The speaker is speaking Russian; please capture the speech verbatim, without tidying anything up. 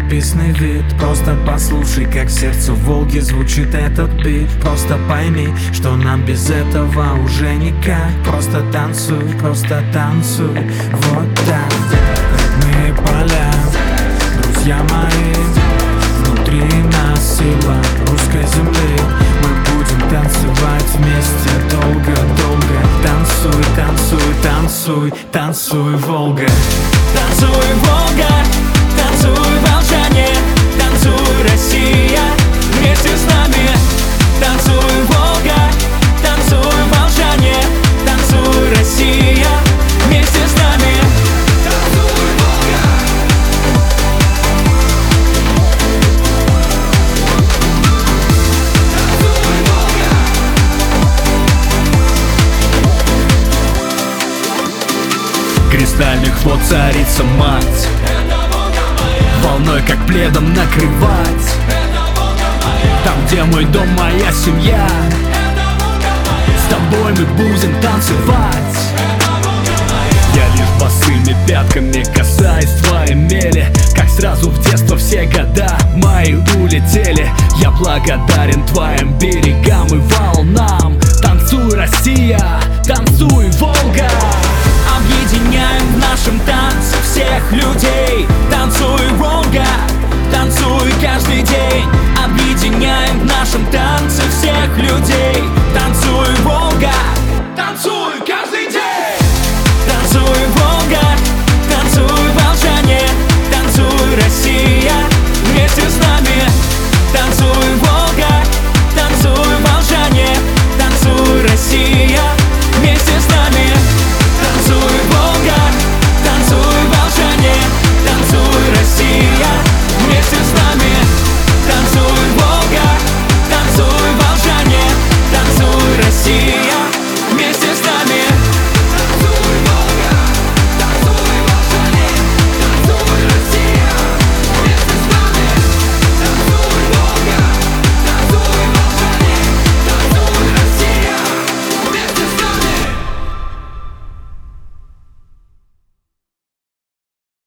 живописный вид. Просто послушай, как сердце Волги звучит этот бит. Просто пойми, что нам без этого уже никак. Просто танцуй, просто танцуй, вот так. Родные поля, друзья мои, внутри нас сила русской земли. Мы будем танцевать вместе долго-долго. Танцуй, танцуй, танцуй, танцуй, Волга. Танцуй, Волга, танцуй, Волжане, танцуй, Россия, вместе с нами. Танцуй, Волга, танцуй, Волжане, танцуй, Россия, вместе с нами. Танцуй, Волга. Танцуй, Волга. Кристальных вод царица мать, волной как пледом накрывать. Там, где мой дом, моя семья, с тобой мы будем танцевать. Я лишь босыми пятками касаюсь твоей мели, как сразу в детство все года мои улетели. Я благодарен твоим берегам.